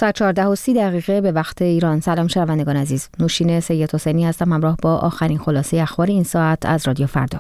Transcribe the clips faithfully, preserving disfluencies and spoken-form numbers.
ساعت چهارده و سی دقیقه به وقت ایران. سلام شنوندگان عزیز. نوشین سید حسینی هستم همراه با آخرین خلاصه اخبار این ساعت از رادیو فردا.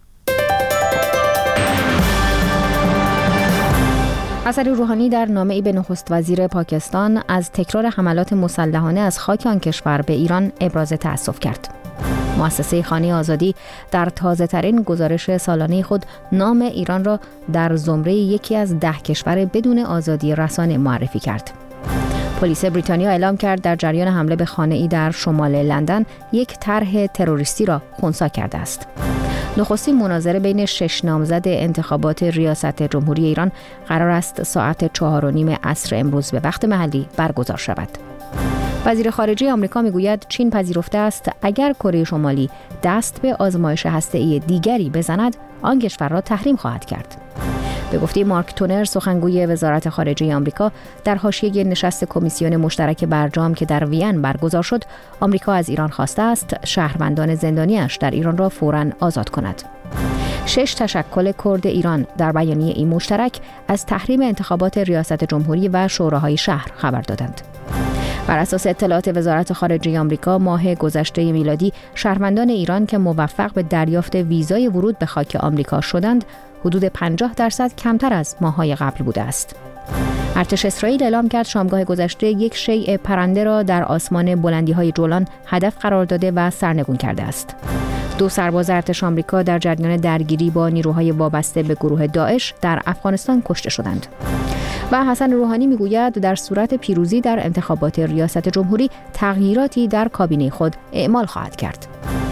حسن روحانی در نامه‌ای به نخست وزیر پاکستان از تکرار حملات مسلحانه از خاک آن کشور به ایران ابراز تأسف کرد. مؤسسه خانه آزادی در تازه‌ترین گزارش سالانه خود نام ایران را در زمره یکی از ده کشور بدون آزادی رسانه معرفی کرد. پلیس بریتانیا اعلام کرد در جریان حمله به خانه‌ای در شمال لندن یک طرح تروریستی را خنثی کرده است. نخستین مناظره بین شش نامزد انتخابات ریاست جمهوری ایران قرار است ساعت چهار و نیم عصر امروز به وقت محلی برگزار شود. وزیر خارجه آمریکا میگوید چین پذیرفته است اگر کره شمالی دست به آزمایش هسته‌ای دیگری بزند آن کشور را تحریم خواهد کرد. به گفته مارک تونر سخنگوی وزارت خارجه آمریکا در حاشیه نشست کمیسیون مشترک برجام که در وین برگزار شد، آمریکا از ایران خواسته است شهروندان زندانیش در ایران را فوراً آزاد کند. شش تشکل کرد ایران در بیانیه این مشترک از تحریم انتخابات ریاست جمهوری و شوراهای شهر خبر دادند. بر اساس اطلاعات وزارت خارجه آمریکا ماه گذشته میلادی شهروندان ایران که موفق به دریافت ویزای ورود به خاک آمریکا شدند حدود پنجاه درصد کمتر از ماه‌های قبل بوده است. ارتش اسرائیل اعلام کرد شامگاه گذشته یک شیء پرنده را در آسمان بلندی‌های جولان هدف قرار داده و سرنگون کرده است. دو سرباز ارتش آمریکا در جریان درگیری با نیروهای وابسته به گروه داعش در افغانستان کشته شدند. و حسن روحانی میگوید در صورت پیروزی در انتخابات ریاست جمهوری تغییراتی در کابینه خود اعمال خواهد کرد.